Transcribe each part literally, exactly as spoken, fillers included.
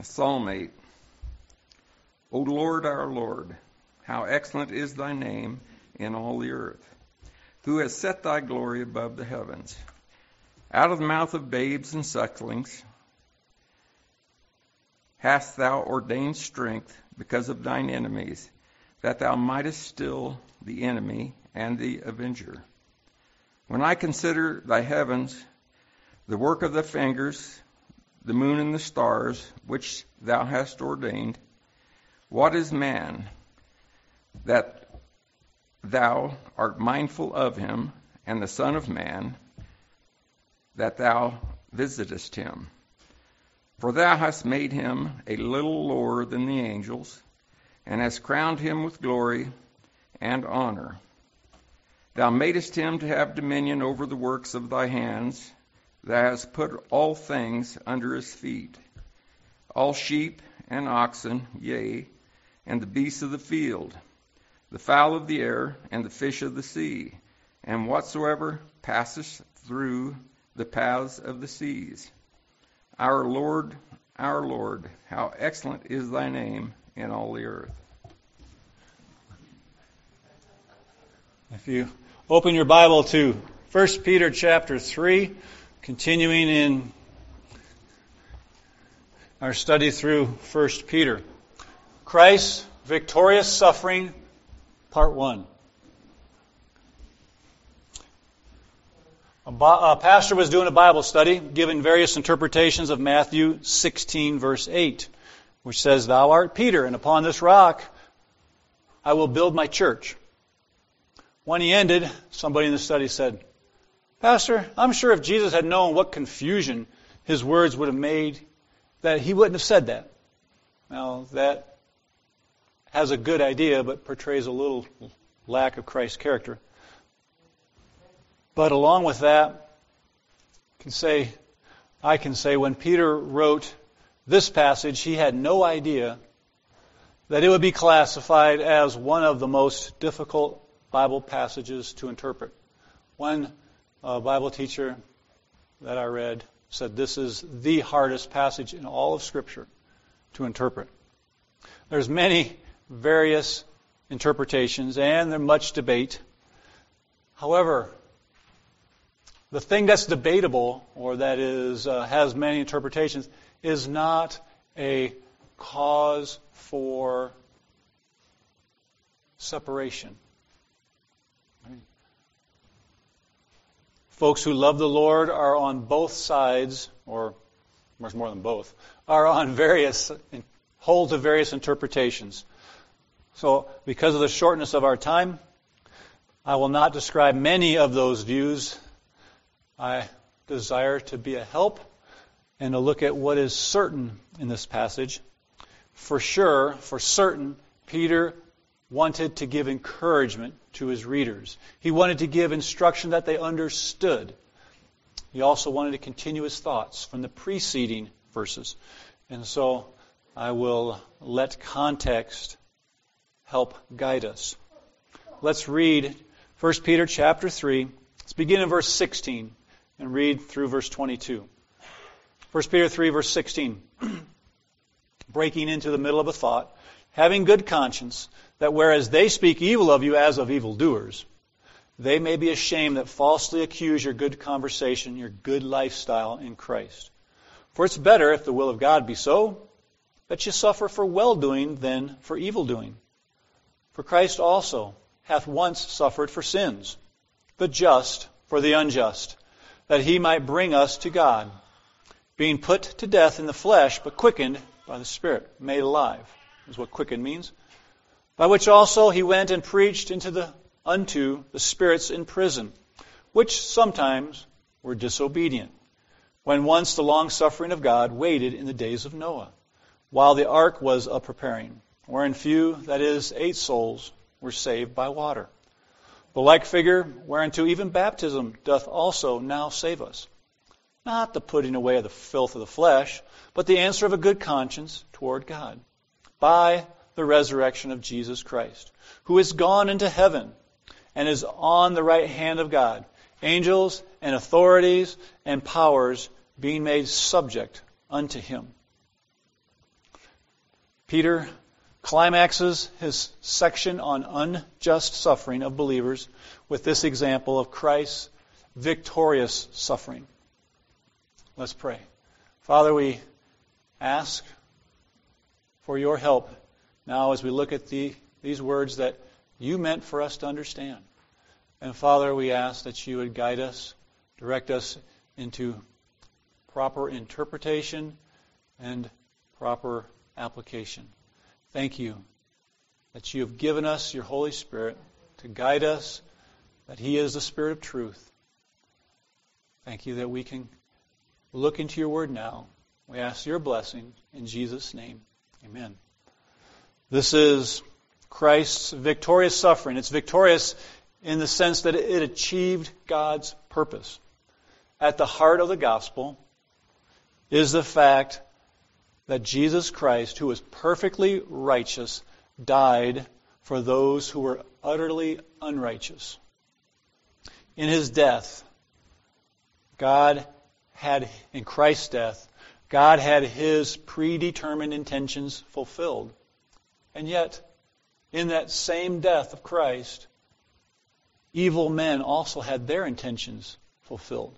Psalm eight. O Lord, our Lord, how excellent is thy name in all the earth, who has set thy glory above the heavens. Out of the mouth of babes and sucklings hast thou ordained strength because of thine enemies, that thou mightest still the enemy and the avenger. When I consider thy heavens, the work of thy fingers, the moon and the stars, which thou hast ordained, what is man, that thou art mindful of him, and the Son of Man, that thou visitest him? For thou hast made him a little lower than the angels, and hast crowned him with glory and honor. Thou madest him to have dominion over the works of thy hands. Thou hast put all things under his feet, all sheep and oxen, yea, and the beasts of the field, the fowl of the air, and the fish of the sea, and whatsoever passeth through the paths of the seas. Our Lord, our Lord, how excellent is thy name in all the earth. If you open your Bible to First Peter chapter three, continuing in our study through First Peter. Christ's victorious suffering, part one. A, a pastor was doing a Bible study, giving various interpretations of Matthew sixteen, verse eight, which says, "Thou art Peter, and upon this rock I will build my church." When he ended, somebody in the study said, "Pastor, I'm sure if Jesus had known what confusion his words would have made, that he wouldn't have said that." Now, that has a good idea, but portrays a little lack of Christ's character. But along with that, can say, I can say when Peter wrote this passage, he had no idea that it would be classified as one of the most difficult Bible passages to interpret. One uh, Bible teacher that I read said this is the hardest passage in all of Scripture to interpret. There's many various interpretations, and there's much debate. However, the thing that's debatable, or that is uh, has many interpretations, is not a cause for separation. Folks who love the Lord are on both sides, or much more than both, are on various, hold to various interpretations. So, because of the shortness of our time, I will not describe many of those views. I desire to be a help and to look at what is certain in this passage. For sure, for certain, Peter wanted to give encouragement to his readers. He wanted to give instruction that they understood. He also wanted to continue his thoughts from the preceding verses. And so I will let context help guide us. Let's read First Peter chapter three. Let's begin in verse sixteen and read through verse twenty-two. First Peter three, verse sixteen. Breaking into the middle of a thought, having good conscience, that whereas they speak evil of you as of evildoers, they may be ashamed that falsely accuse your good conversation, your good lifestyle in Christ. For it's better, if the will of God be so, that you suffer for well-doing than for evil-doing. For Christ also hath once suffered for sins, the just for the unjust, that he might bring us to God, being put to death in the flesh, but quickened by the Spirit, made alive, is what quickened means. By which also he went and preached into the unto the spirits in prison, which sometimes were disobedient, when once the long suffering of God waited in the days of Noah, while the ark was a preparing, wherein few, that is, eight souls, were saved by water. The like figure whereunto even baptism doth also now save us. Not the putting away of the filth of the flesh, but the answer of a good conscience toward God, by the resurrection of Jesus Christ, who is gone into heaven and is on the right hand of God, angels and authorities and powers being made subject unto him. Peter climaxes his section on unjust suffering of believers with this example of Christ's victorious suffering. Let's pray. Father, we ask for your help now as we look at the, these words that you meant for us to understand. And Father, we ask that you would guide us, direct us into proper interpretation and proper application. Thank you that you have given us your Holy Spirit to guide us, that He is the Spirit of truth. Thank you that we can look into your word now. We ask your blessing in Jesus' name. Amen. This is Christ's victorious suffering. It's victorious in the sense that it achieved God's purpose. At the heart of the gospel is the fact that Jesus Christ, who was perfectly righteous, died for those who were utterly unrighteous. In His death, God had, in Christ's death, God had His predetermined intentions fulfilled. And yet, in that same death of Christ, evil men also had their intentions fulfilled.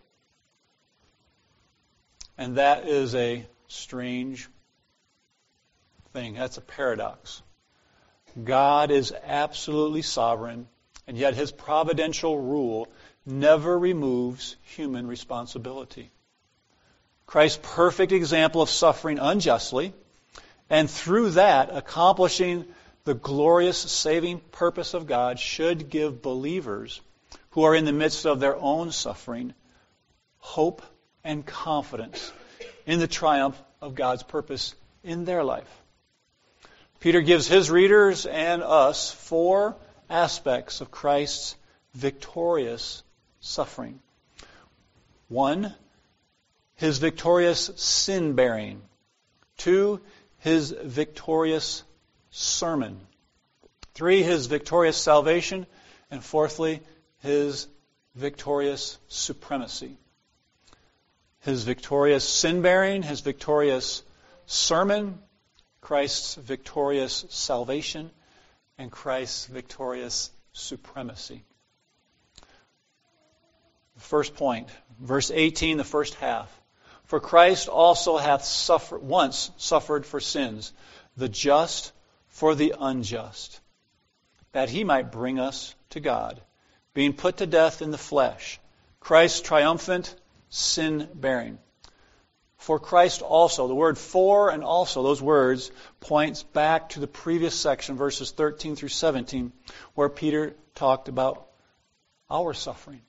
And that is a strange thing. That's a paradox. God is absolutely sovereign, and yet His providential rule never removes human responsibility. Christ's perfect example of suffering unjustly, and through that accomplishing the glorious saving purpose of God, should give believers who are in the midst of their own suffering hope and confidence in the triumph of God's purpose in their life. Peter gives his readers and us four aspects of Christ's victorious suffering. One, His victorious sin-bearing. Two, His victorious sermon. Three, His victorious salvation. And fourthly, His victorious supremacy. His victorious sin-bearing, His victorious sermon, Christ's victorious salvation, and Christ's victorious supremacy. The first point, verse eighteen, the first half. For Christ also hath suffered, once suffered for sins, the just for the unjust, that He might bring us to God, being put to death in the flesh, Christ's triumphant sin-bearing. For Christ also, the word for and also, those words points back to the previous section, verses thirteen through seventeen, where Peter talked about our suffering.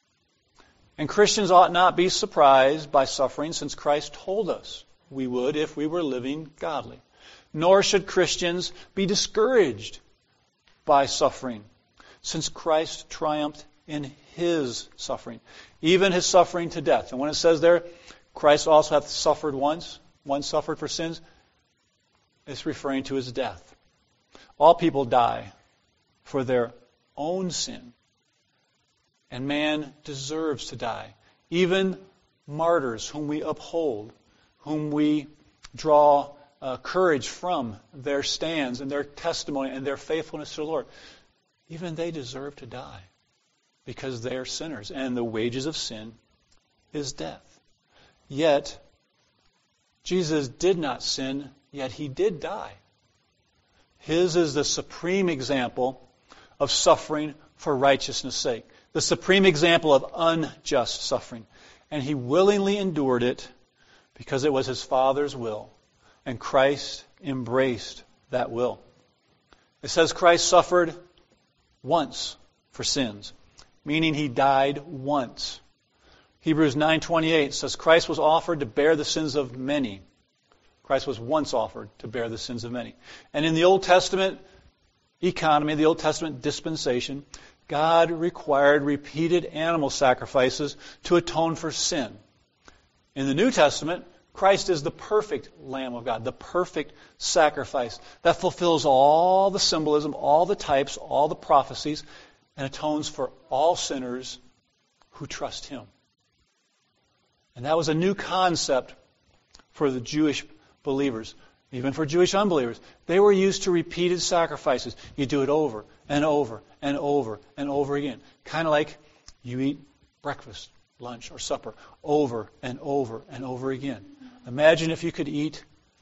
And Christians ought not be surprised by suffering, since Christ told us we would if we were living godly. Nor should Christians be discouraged by suffering, since Christ triumphed in His suffering, even His suffering to death. And when it says there, Christ also hath suffered once, once suffered for sins, it's referring to His death. All people die for their own sin. And man deserves to die. Even martyrs whom we uphold, whom we draw uh, courage from their stands and their testimony and their faithfulness to the Lord, even they deserve to die because they are sinners. And the wages of sin is death. Yet, Jesus did not sin, yet He did die. His is the supreme example of suffering for righteousness' sake. The supreme example of unjust suffering. And He willingly endured it because it was His Father's will. And Christ embraced that will. It says Christ suffered once for sins, meaning He died once. Hebrews nine twenty-eight says Christ was offered to bear the sins of many. Christ was once offered to bear the sins of many. And in the Old Testament economy, the Old Testament dispensation, God required repeated animal sacrifices to atone for sin. In the New Testament, Christ is the perfect Lamb of God, the perfect sacrifice that fulfills all the symbolism, all the types, all the prophecies, and atones for all sinners who trust Him. And that was a new concept for the Jewish believers. even for Jewish unbelievers, they were used to repeated sacrifices. You do it over and over and over and over again. Kind of like you eat breakfast, lunch, or supper over and over and over again. Imagine if you could eat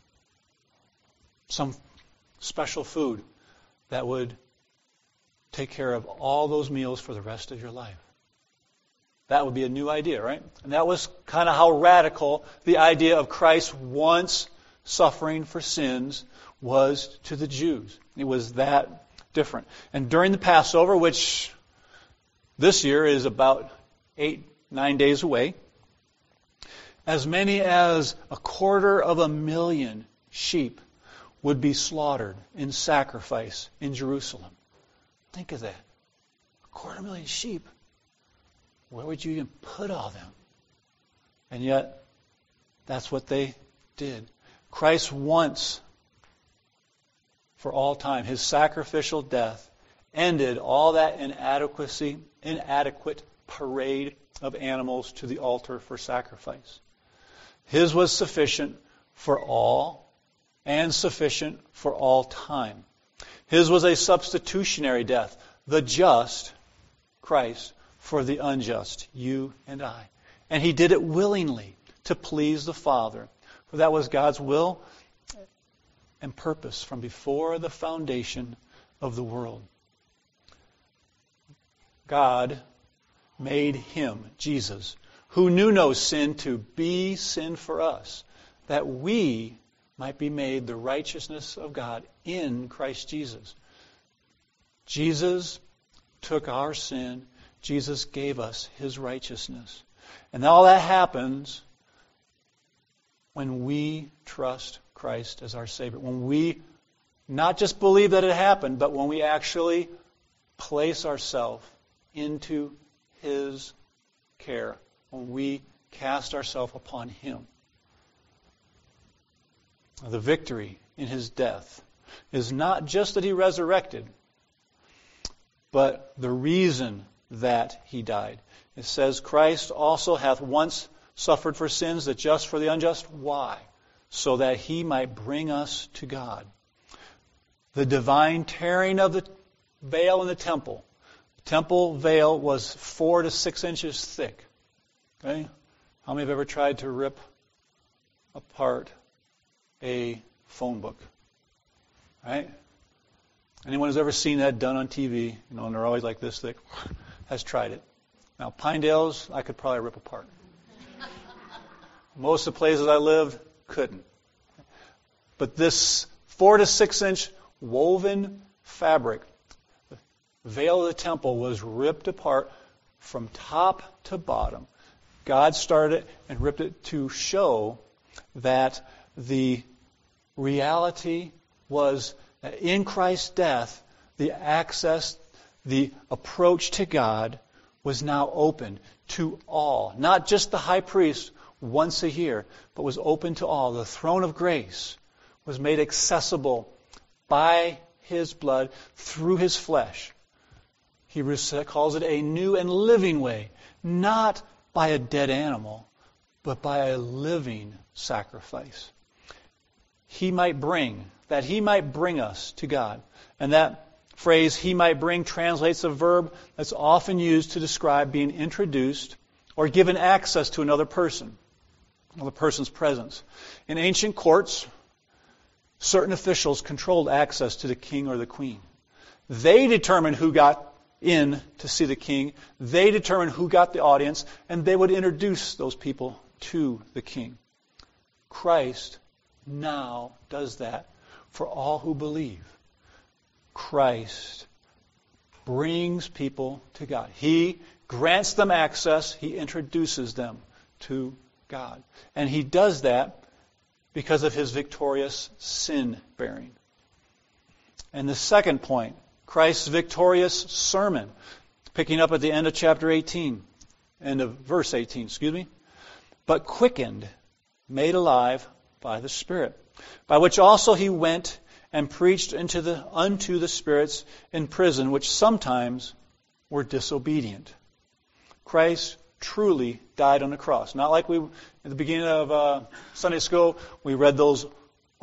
some special food that would take care of all those meals for the rest of your life. That would be a new idea, right? And that was kind of how radical the idea of Christ once suffering for sins was to the Jews. It was that different. And during the Passover, which this year is about eight, nine days away, as many as a quarter of a million sheep would be slaughtered in sacrifice in Jerusalem. Think of that. A quarter million sheep. Where would you even put all them? And yet, that's what they did. Christ once, for all time, his sacrificial death ended all that inadequacy, inadequate parade of animals to the altar for sacrifice. His was sufficient for all and sufficient for all time. His was a substitutionary death, the just, Christ, for the unjust, you and I. And he did it willingly to please the Father, for that was God's will and purpose from before the foundation of the world. God made him, Jesus, who knew no sin, to be sin for us, that we might be made the righteousness of God in Christ Jesus. Jesus took our sin. Jesus gave us his righteousness. And all that happens when we trust Christ as our Savior. When we not just believe that it happened, but when we actually place ourselves into his care. When we cast ourselves upon him. The victory in his death is not just that he resurrected, but the reason that he died. It says, Christ also hath once suffered for sins, the just for the unjust. Why? So that he might bring us to God. The divine tearing of the veil in the temple. The temple veil was four to six inches thick. Okay? How many have ever tried to rip apart a phone book? Right? Anyone who's ever seen that done on T V, you know, and they're always like this thick, has tried it. Now, Pinedale's, I could probably rip apart. Most of the places I lived, couldn't. But this four to six inch woven fabric, the veil of the temple, was ripped apart from top to bottom. God started it and ripped it to show that the reality was that in Christ's death, the access, the approach to God was now open to all. Not just the high priest once a year, but was open to all. The throne of grace was made accessible by his blood through his flesh. Hebrews calls it a new and living way, not by a dead animal, but by a living sacrifice. He might bring, that he might bring us to God. And that phrase, he might bring, translates a verb that's often used to describe being introduced or given access to another person, another person's presence. In ancient courts, certain officials controlled access to the king or the queen. They determined who got in to see the king. They determined who got the audience, and they would introduce those people to the king. Christ now does that for all who believe. Christ brings people to God. He grants them access. He introduces them to God. And he does that because of his victorious sin-bearing. And the second point, Christ's victorious sermon, picking up at the end of chapter eighteen, end of verse eighteen, excuse me. But quickened, made alive by the Spirit, by which also he went and preached into the, unto the spirits in prison, which sometimes were disobedient. Christ truly died on the cross. Not like we, at the beginning of uh, Sunday school, we read those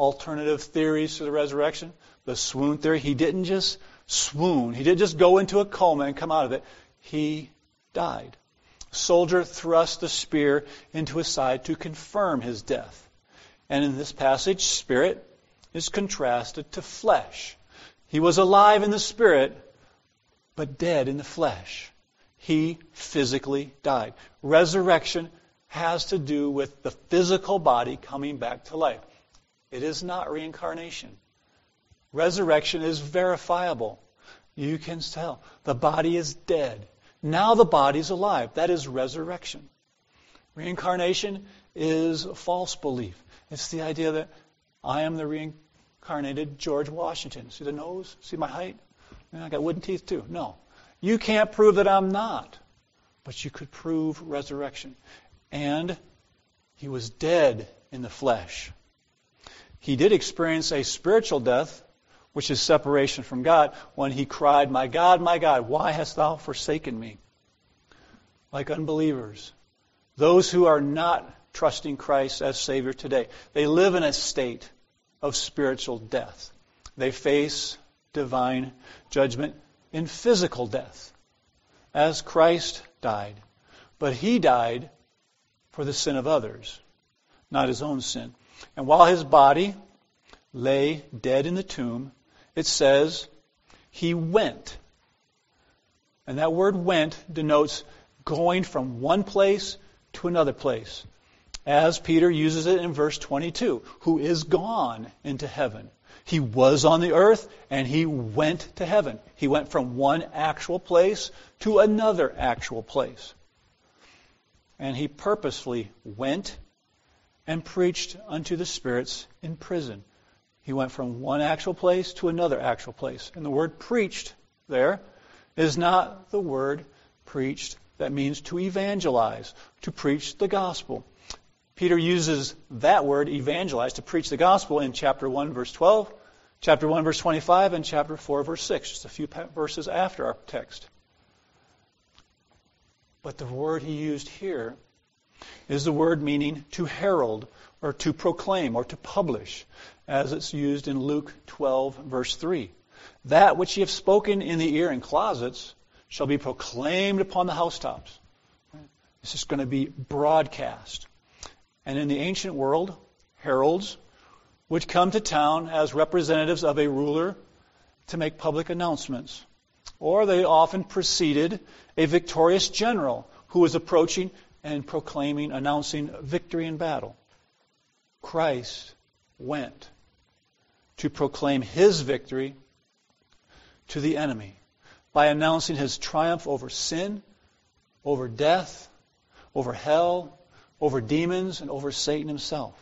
alternative theories to the resurrection. The swoon theory. He didn't just swoon. He didn't just go into a coma and come out of it. He died. A soldier thrust the spear into his side to confirm his death. And in this passage, spirit is contrasted to flesh. He was alive in the spirit, but dead in the flesh. He physically died. Resurrection has to do with the physical body coming back to life. It is not reincarnation. Resurrection is verifiable. You can tell. The body is dead. Now the body's alive. That is resurrection. Reincarnation is a false belief. It's the idea that I am the reincarnated George Washington. See the nose? See my height? I got wooden teeth too. No. You can't prove that I'm not. But you could prove resurrection. And he was dead in the flesh. He did experience a spiritual death, which is separation from God, when he cried, "My God, my God, why hast thou forsaken me?" Like unbelievers, those who are not trusting Christ as Savior today, they live in a state of spiritual death. They face divine judgment in physical death, as Christ died. But he died for the sin of others, not his own sin. And while his body lay dead in the tomb, it says he went. And that word went denotes going from one place to another place. As Peter uses it in verse twenty-two, who is gone into heaven. He was on the earth and he went to heaven. He went from one actual place to another actual place. And he purposefully went and preached unto the spirits in prison. He went from one actual place to another actual place. And the word preached there is not the word preached that means to evangelize, to preach the gospel. Peter uses that word, evangelize, to preach the gospel in chapter one, verse twelve, chapter one, verse twenty-five, and chapter four, verse six, just a few verses after our text. But the word he used here is the word meaning to herald, or to proclaim, or to publish, as it's used in Luke twelve, verse three. That which ye have spoken in the ear in closets shall be proclaimed upon the housetops. This is going to be broadcast. And in the ancient world, heralds would come to town as representatives of a ruler to make public announcements. Or they often preceded a victorious general who was approaching and proclaiming, announcing victory in battle. Christ went to proclaim his victory to the enemy by announcing his triumph over sin, over death, over hell, over demons, and over Satan himself.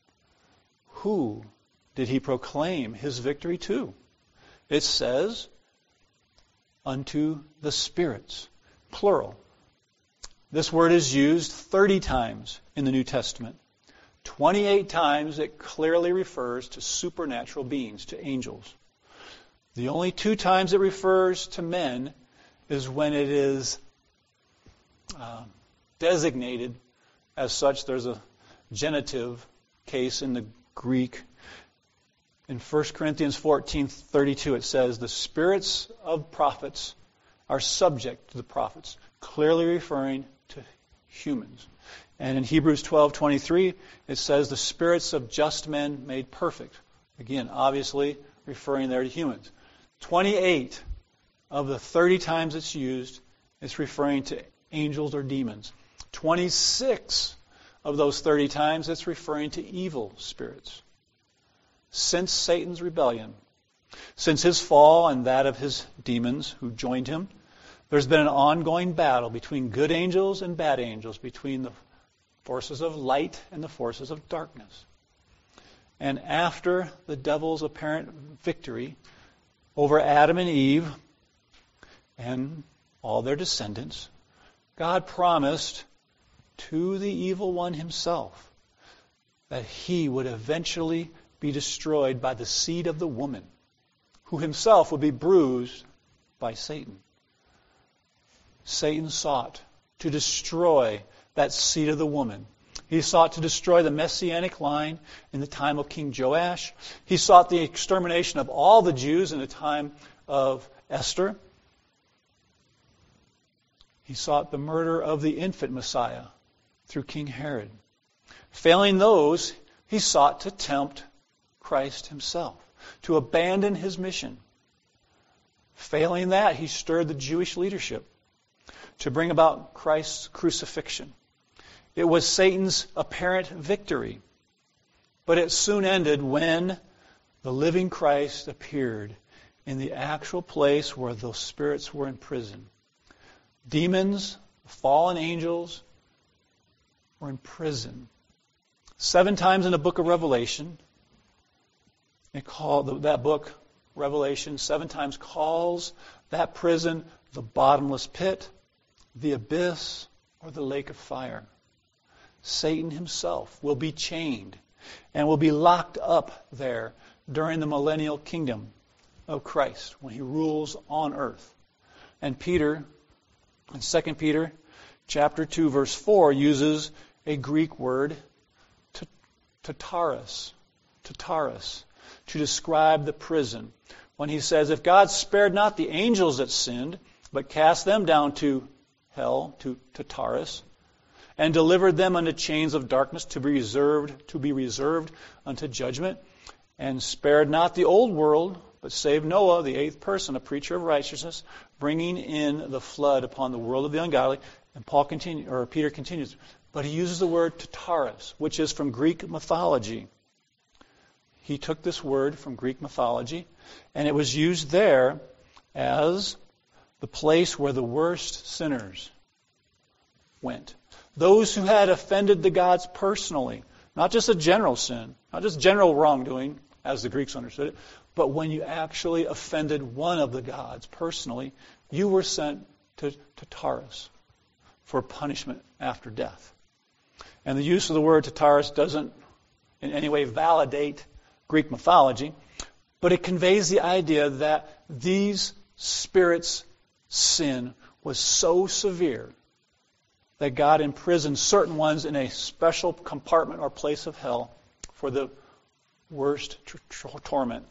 Who did he proclaim his victory to? It says, unto the spirits, plural. This word is used thirty times in the New Testament. twenty-eight times it clearly refers to supernatural beings, to angels. The only two times it refers to men is when it is uh, designated as such. There's a genitive case in the Greek. In First Corinthians fourteen thirty-two it says, the spirits of prophets are subject to the prophets, clearly referring to humans. And in Hebrews twelve twenty-three it says, the spirits of just men made perfect. Again, obviously referring there to humans. twenty-eight of the thirty times it's used, it's referring to angels or demons. twenty-six of those thirty times, it's referring to evil spirits. Since Satan's rebellion, since his fall and that of his demons who joined him, there's been an ongoing battle between good angels and bad angels, between the forces of light and the forces of darkness. And after the devil's apparent victory over Adam and Eve and all their descendants, God promised to the evil one himself that he would eventually be destroyed by the seed of the woman, who himself would be bruised by Satan. Satan sought to destroy that seed of the woman. He sought to destroy the Messianic line in the time of King Joash. He sought the extermination of all the Jews in the time of Esther. He sought the murder of the infant Messiah through King Herod. Failing those, he sought to tempt Christ himself, to abandon his mission. Failing that, he stirred the Jewish leadership to bring about Christ's crucifixion. It was Satan's apparent victory, but it soon ended when the living Christ appeared in the actual place where those spirits were in prison. Demons, fallen angels, were in prison. Seven times in the book of Revelation, it called that book, Revelation, seven times calls that prison the bottomless pit, the abyss, or the lake of fire. Satan himself will be chained and will be locked up there during the millennial kingdom of Christ when he rules on earth. And Peter, in Second Peter chapter two, verse four, uses a Greek word, tataros, tataros, to describe the prison. When he says, if God spared not the angels that sinned, but cast them down to hell, to Tartarus, and delivered them unto chains of darkness to be reserved, to be reserved unto judgment, and spared not the old world, but saved Noah, the eighth person, a preacher of righteousness, bringing in the flood upon the world of the ungodly. And Paul continue, or Peter continues, but he uses the word Tartarus, which is from Greek mythology. He took this word from Greek mythology, and it was used there as the place where the worst sinners went. Those who had offended the gods personally, not just a general sin, not just general wrongdoing, as the Greeks understood it, but when you actually offended one of the gods personally, you were sent to Tartarus for punishment after death. And the use of the word Tartarus doesn't in any way validate Greek mythology, but it conveys the idea that these spirits' sin was so severe that God imprisoned certain ones in a special compartment or place of hell for the worst t- t- torment,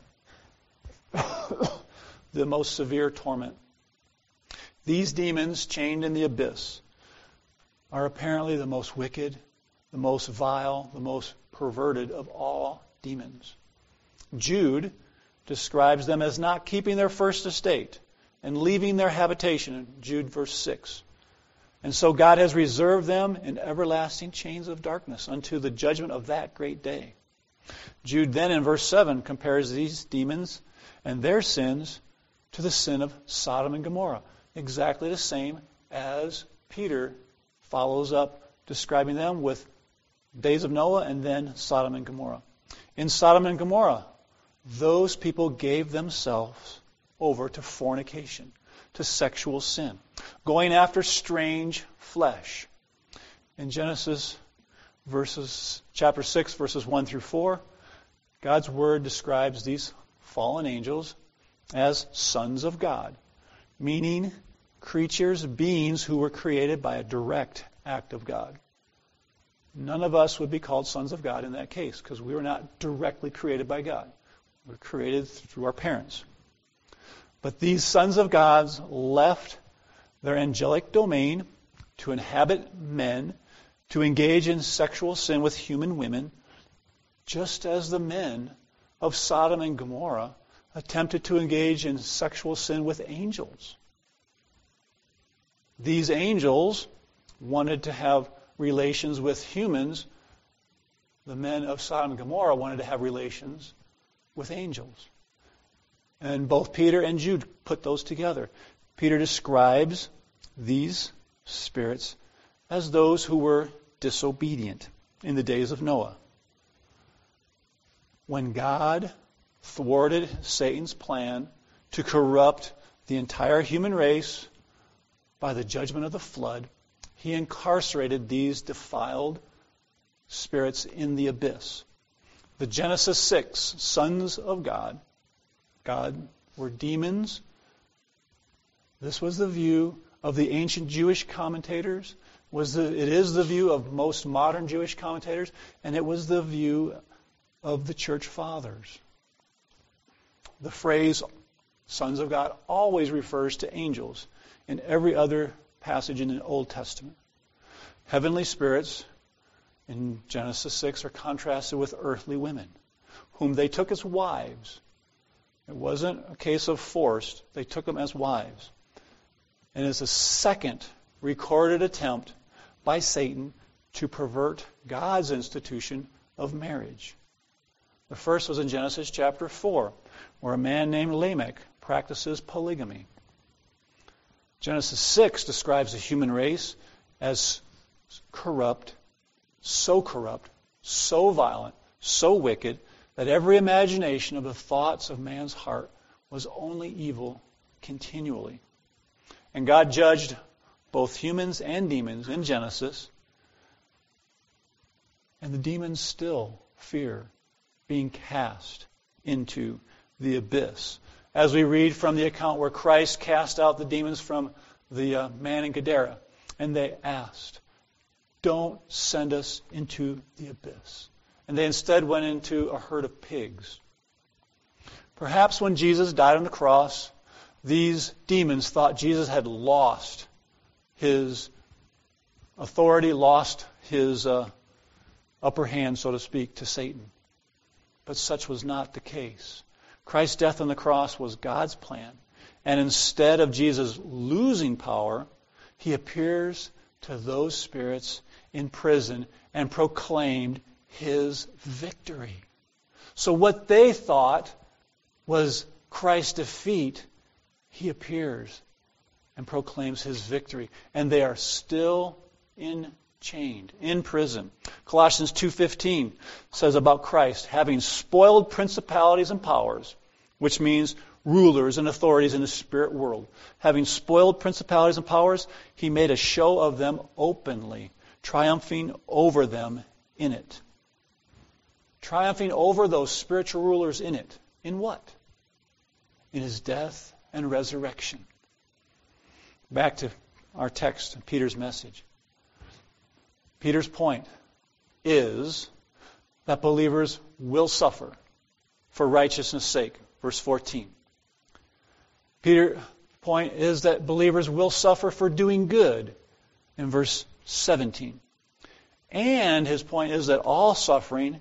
the most severe torment. These demons chained in the abyss are apparently the most wicked, the most vile, the most perverted of all demons. Jude describes them as not keeping their first estate and leaving their habitation in Jude verse six. And so God has reserved them in everlasting chains of darkness unto the judgment of that great day. Jude then in verse seven compares these demons and their sins to the sin of Sodom and Gomorrah. Exactly the same as Peter follows up describing them with days of Noah and then Sodom and Gomorrah. In Sodom and Gomorrah, those people gave themselves over to fornication, to sexual sin, going after strange flesh. In Genesis verses chapter six, verses one through four, God's word describes these fallen angels as sons of God, meaning creatures, beings who were created by a direct act of God. None of us would be called sons of God in that case because we were not directly created by God. We were created through our parents. But these sons of God left their angelic domain to inhabit men, to engage in sexual sin with human women, just as the men of Sodom and Gomorrah attempted to engage in sexual sin with angels. These angels wanted to have relations with humans. The men of Sodom and Gomorrah wanted to have relations with angels. And both Peter and Jude put those together. Peter describes these spirits as those who were disobedient in the days of Noah. When God thwarted Satan's plan to corrupt the entire human race by the judgment of the flood, he incarcerated these defiled spirits in the abyss. The Genesis six sons of God, God were demons. This was the view of the ancient Jewish commentators. was the, it is the view of most modern Jewish commentators, and it was the view of the church fathers. The phrase sons of God always refers to angels in every other passage in the Old Testament. Heavenly spirits in Genesis six are contrasted with earthly women, whom they took as wives. It wasn't a case of forced. They took them as wives. And it's a second recorded attempt by Satan to pervert God's institution of marriage. The first was in Genesis chapter four, where a man named Lamech practices polygamy. Genesis six describes the human race as corrupt, so corrupt, so violent, so wicked, that every imagination of the thoughts of man's heart was only evil continually. And God judged both humans and demons in Genesis, and the demons still fear being cast into the abyss. As we read from the account where Christ cast out the demons from the uh, man in Gadara, and they asked, "Don't send us into the abyss." And they instead went into a herd of pigs. Perhaps when Jesus died on the cross, these demons thought Jesus had lost his authority, lost his uh, upper hand, so to speak, to Satan. But such was not the case. Christ's death on the cross was God's plan. And instead of Jesus losing power, he appears to those spirits in prison and proclaimed his victory. So what they thought was Christ's defeat, he appears and proclaims his victory. And they are still enchained, in prison. Colossians two fifteen says about Christ, having spoiled principalities and powers, which means rulers and authorities in the spirit world. Having spoiled principalities and powers, he made a show of them openly, triumphing over them in it. Triumphing over those spiritual rulers in it. In what? In his death and resurrection. Back to our text, Peter's message. Peter's point is that believers will suffer for righteousness' sake. Verse fourteen. Peter's point is that believers will suffer for doing good in verse seventeen. And his point is that all suffering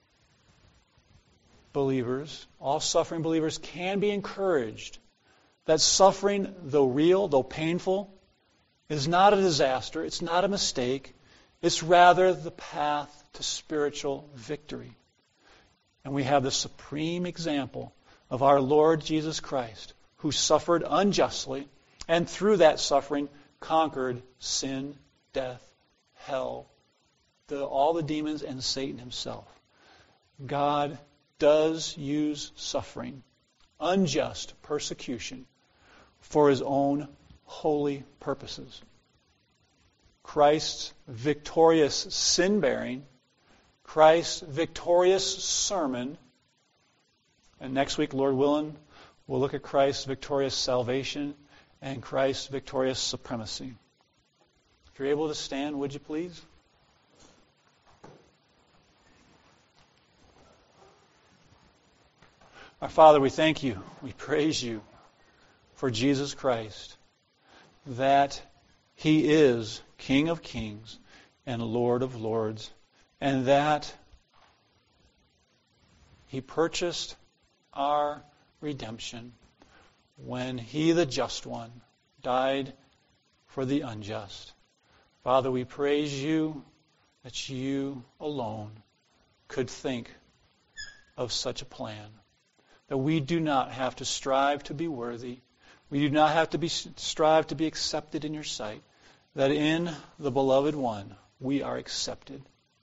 believers, all suffering believers can be encouraged. That suffering, though real, though painful, is not a disaster. It's not a mistake. It's rather the path to spiritual victory. And we have the supreme example of our Lord Jesus Christ, who suffered unjustly, and through that suffering conquered sin, death, hell, the, all the demons, and Satan himself. God does use suffering, unjust persecution, for his own holy purposes. Christ's victorious sin-bearing, Christ's victorious sermon, and next week, Lord willing, we'll look at Christ's victorious salvation and Christ's victorious supremacy. If you're able to stand, would you please? Our Father, we thank you, we praise you for Jesus Christ, that he is King of kings and Lord of lords, and that he purchased our redemption when he, the just one, died for the unjust. Father, we praise you that you alone could think of such a plan. That we do not have to strive to be worthy. We do not have to be strive to be accepted in your sight. That in the beloved one, we are accepted.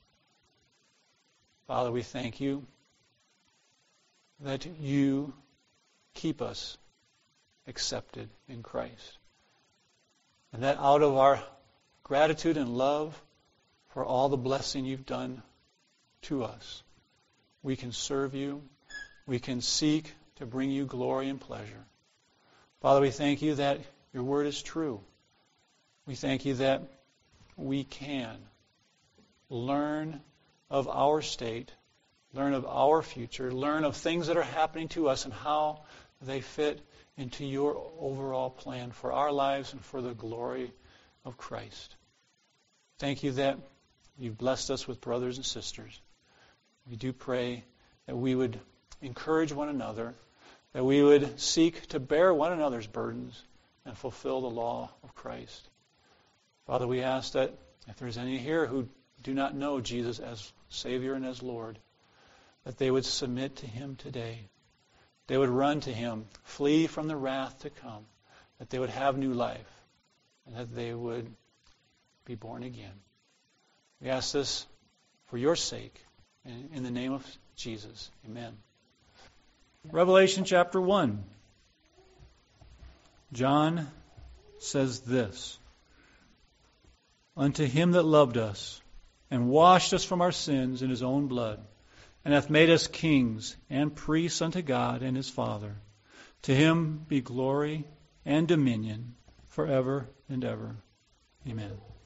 Father, we thank you that you keep us accepted in Christ. And that out of our gratitude and love for all the blessing you've done to us, we can serve you. We can seek to bring you glory and pleasure. Father, we thank you that your word is true. We thank you that we can, learn of our state, learn of our future, learn of things that are happening to us and how they fit into your overall plan for our lives and for the glory of Christ. Thank you that you've blessed us with brothers and sisters. We do pray that we would encourage one another, that we would seek to bear one another's burdens and fulfill the law of Christ. Father, we ask that if there's any here who do not know Jesus as Savior and as Lord, that they would submit to Him today. They would run to Him, flee from the wrath to come, that they would have new life, and that they would be born again. We ask this for your sake, in, in the name of Jesus. Amen. Revelation chapter one. John says this: Unto Him that loved us, and washed us from our sins in His own blood, and hath made us kings and priests unto God and His Father. To Him be glory and dominion forever and ever. Amen.